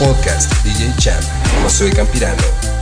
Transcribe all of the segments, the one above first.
Podcast DJ Champ, Josué Campirano.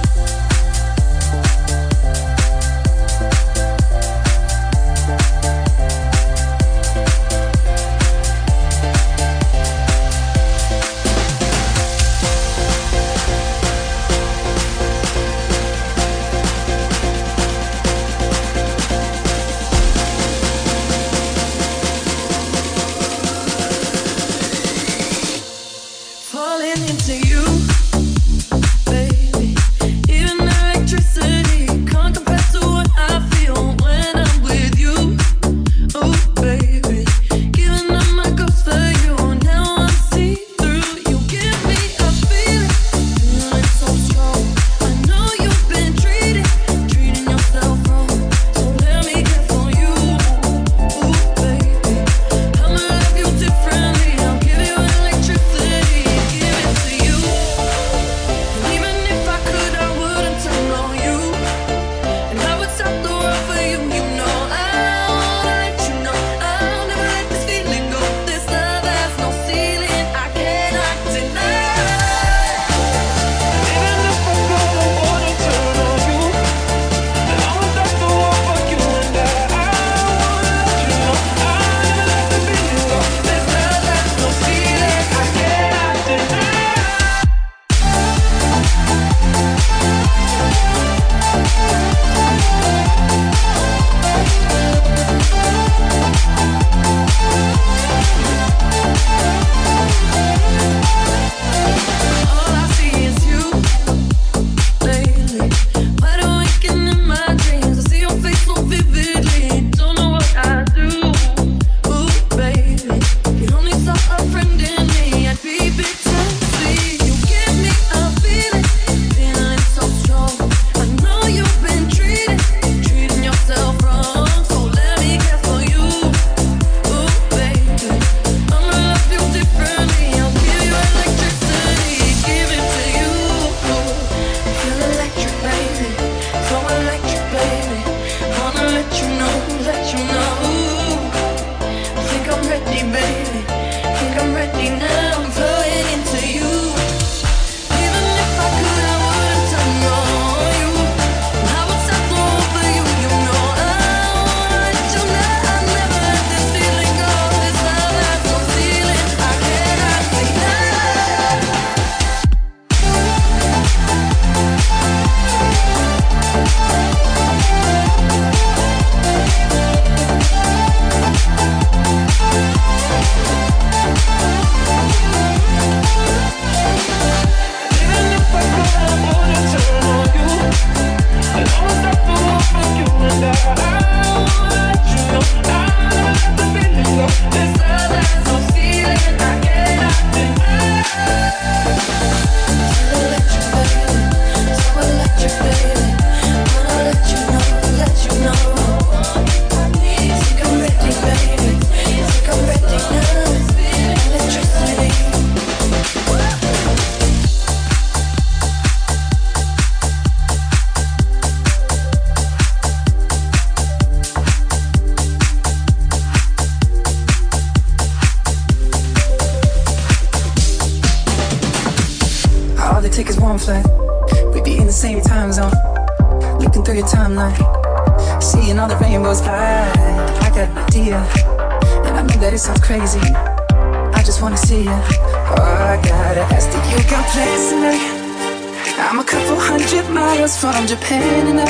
From Japan and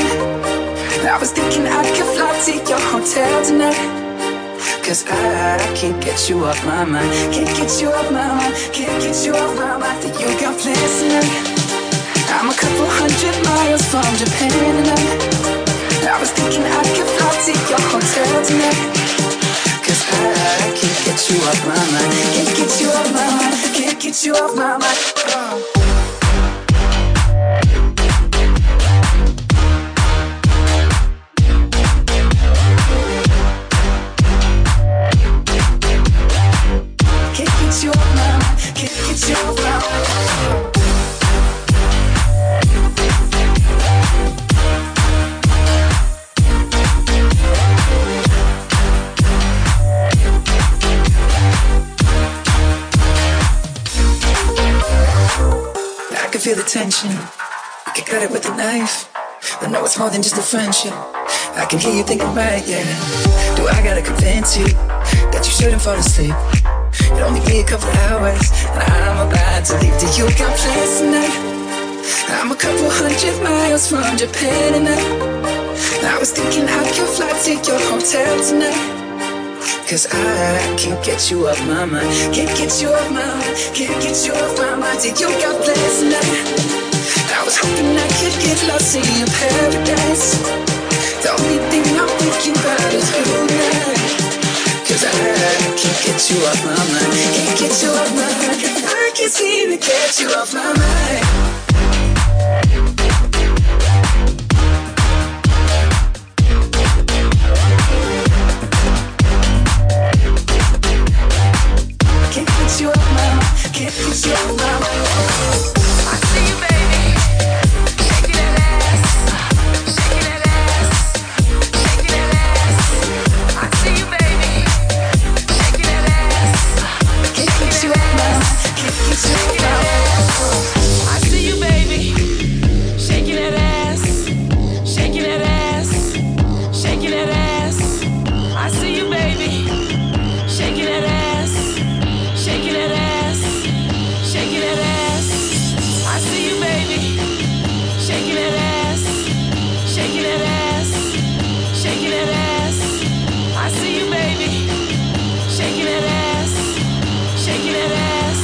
I was thinking I could fly to your hotel tonight. Cause I can't get you off my mind. Can't get you off my mind. Can't get you off my mind. That you got plans tonight. I'm a couple hundred miles from Japan and I was thinking I could fly to your hotel tonight. Cause I can't get you off my mind. Can't get you off my mind. Can't get you off my mind. feel the tension. You can cut it with a knife, but no, it's more than just a friendship. I can hear you thinking right, yeah. Do I gotta convince you that you shouldn't fall asleep? It'll only be a couple hours, and I'm about to leave. Do you got plans tonight? I'm a couple 100 miles from Japan, and I was thinking I could fly to your hotel tonight. 'Cause I can't get you off my mind. Can't get you off my mind. Can't get you off my mind. Did you got plans tonight? I was hoping I could get lost in your paradise. The only thing I'm thinking about is you now. 'Cause I can't get you off my mind. Can't get you off my mind. I can't seem to get you off my mind. Can't get you off my mind. Can't get you off my mind. I see you, baby, shaking that ass, shaking that ass, shaking that ass. I see you, baby, shaking that ass. Can't get you off my mind. Can't get you off my mind. I see you, baby, shaking that ass, shaking that ass, shaking that ass. I see you, baby, shaking that ass, shaking that ass, shaking that ass. I see you, baby, shaking that ass, shaking that ass, shaking that ass. I see you, baby, shaking that ass, shaking that ass.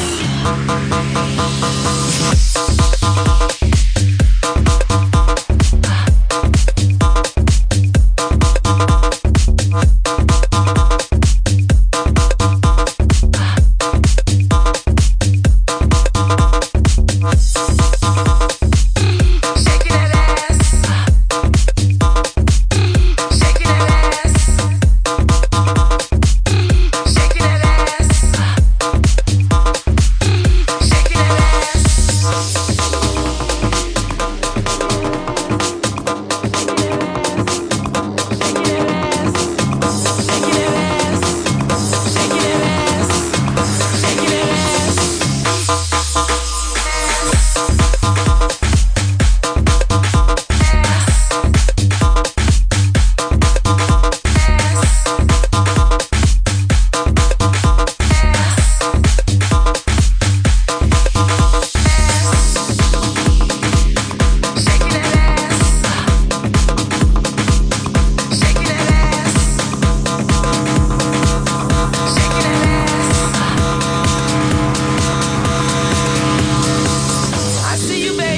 I see you, baby.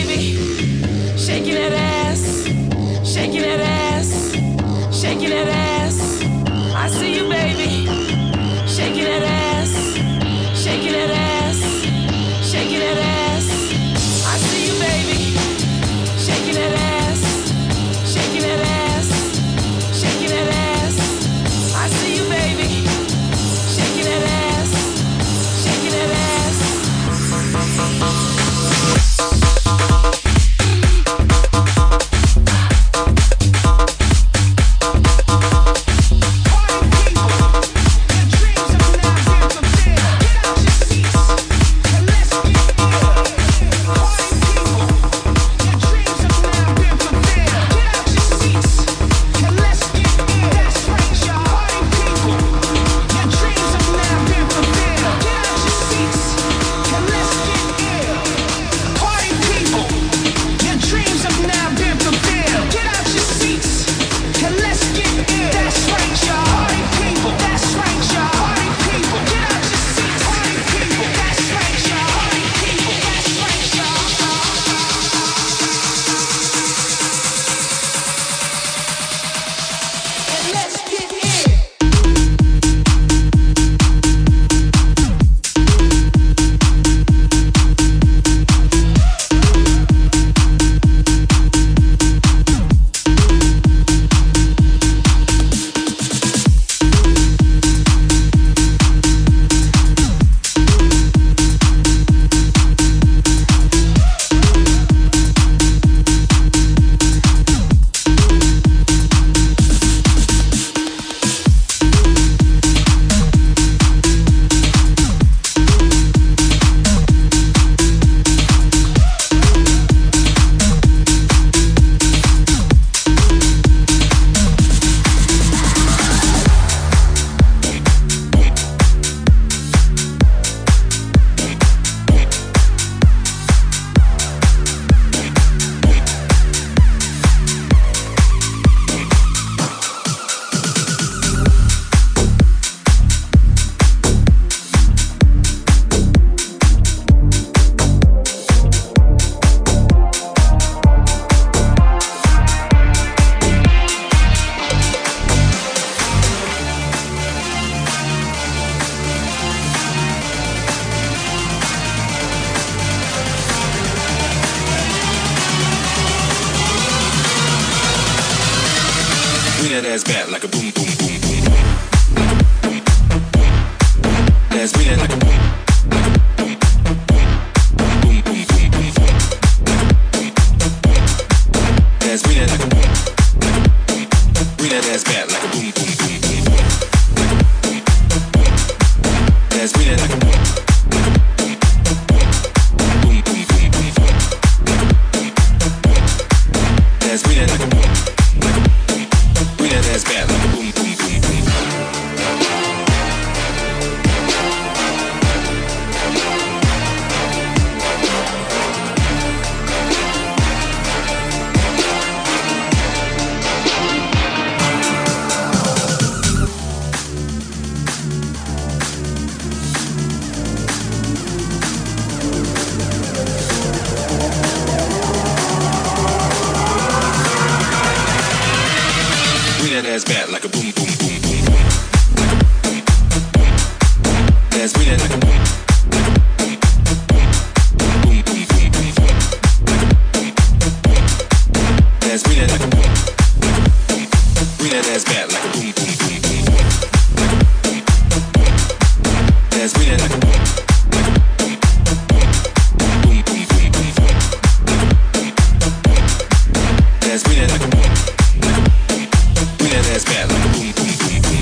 that ass back like a boom, boom, boom, boom. Let's bring that like a boom, boom, boom, boom, boom, boom. Let's bring that like a boom, bring that ass back like a boom, boom, boom, boom. Let's bring that like a boom, boom, boom, boom, boom. Let's bring that like a boom, bring that ass back like a boom, boom, boom, boom. That ass back like a boom, boom, boom, boom. Let's bring that like a boom, boom, boom, boom, boom. Let's bring that like a boom, bring that ass back like a boom, boom, boom, boom. Let's bring that like a boom, boom, boom, boom, boom. Let's bring that like a boom. Bring that ass back like a boom, boom, boom, boom.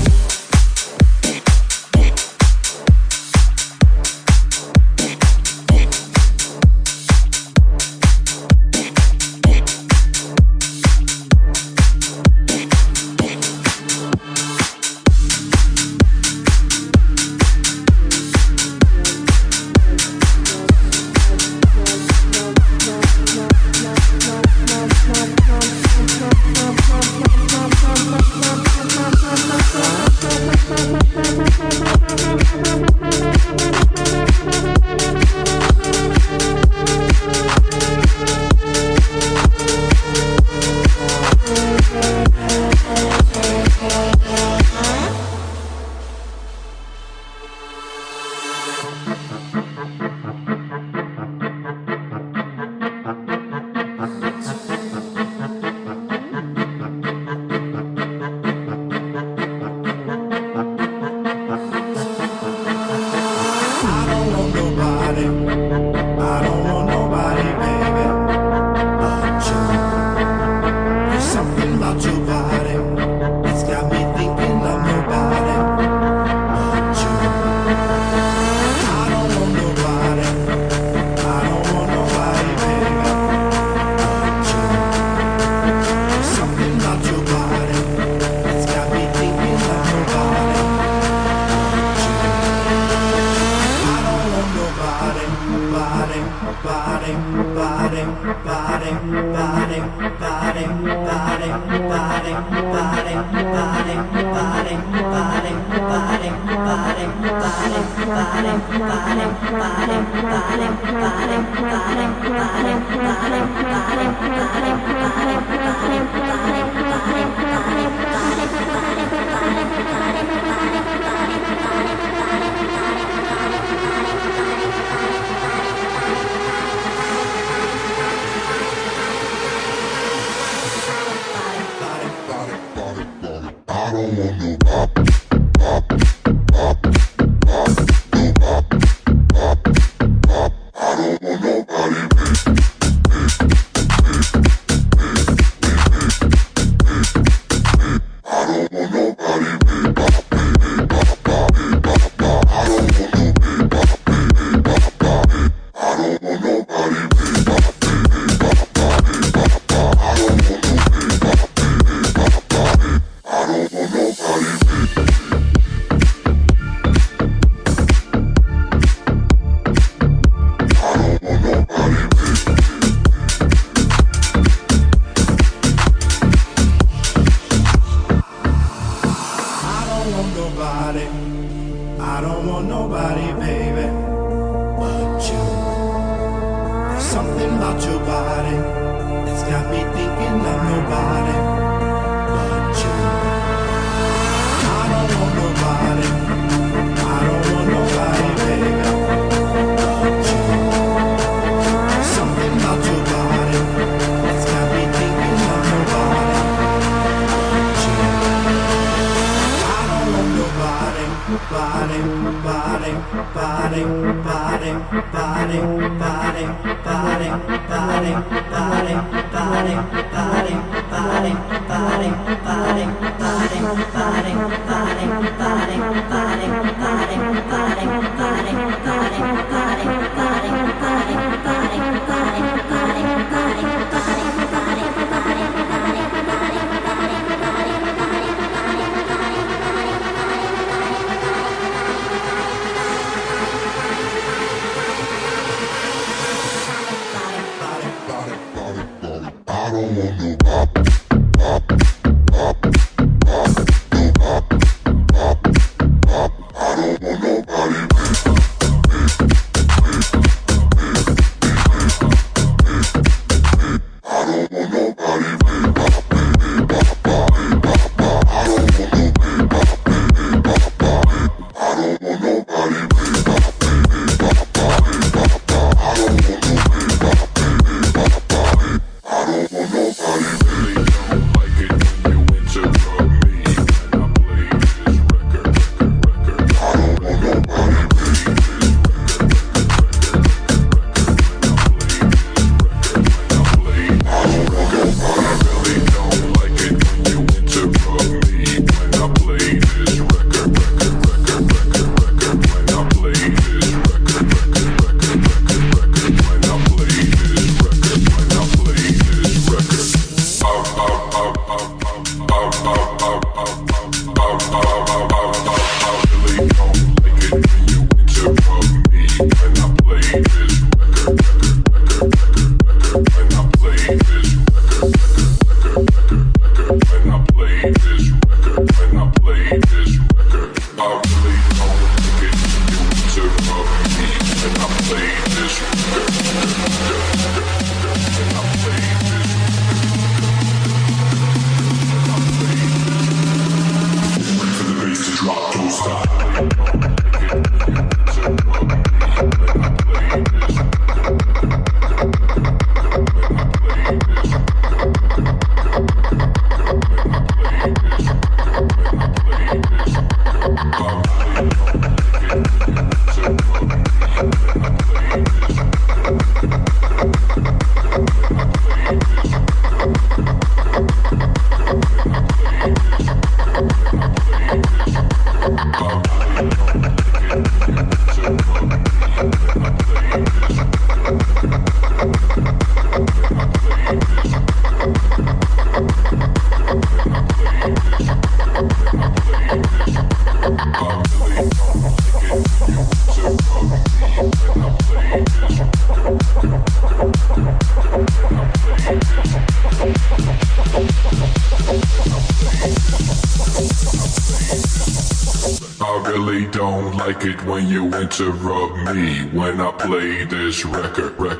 When you interrupt me, when I play this record, when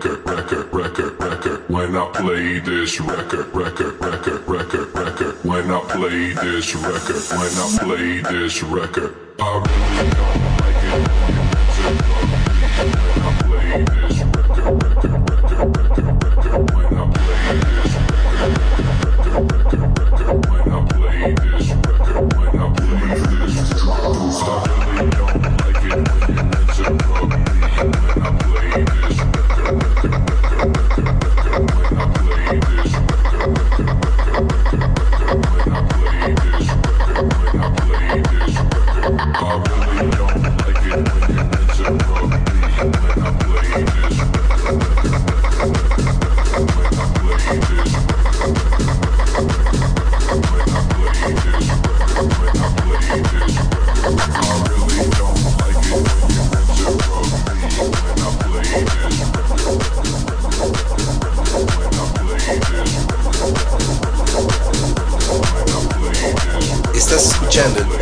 I play this record, when I play this record, when I play this record, I really don't like it when you interrupt me, when I play this record, when I play this record, when I play this record, when I play this record, I really don't like it when you interrupt me, when I play this record, when I play this record, when I play this record, when I play this record, I really don't like it when you interrupt me, when I play this record, when I play this record, when I play this record, when I play this record, I really don't like it when you interrupt me, when I play this record, when I play this record, when I play this record. Estás escuchando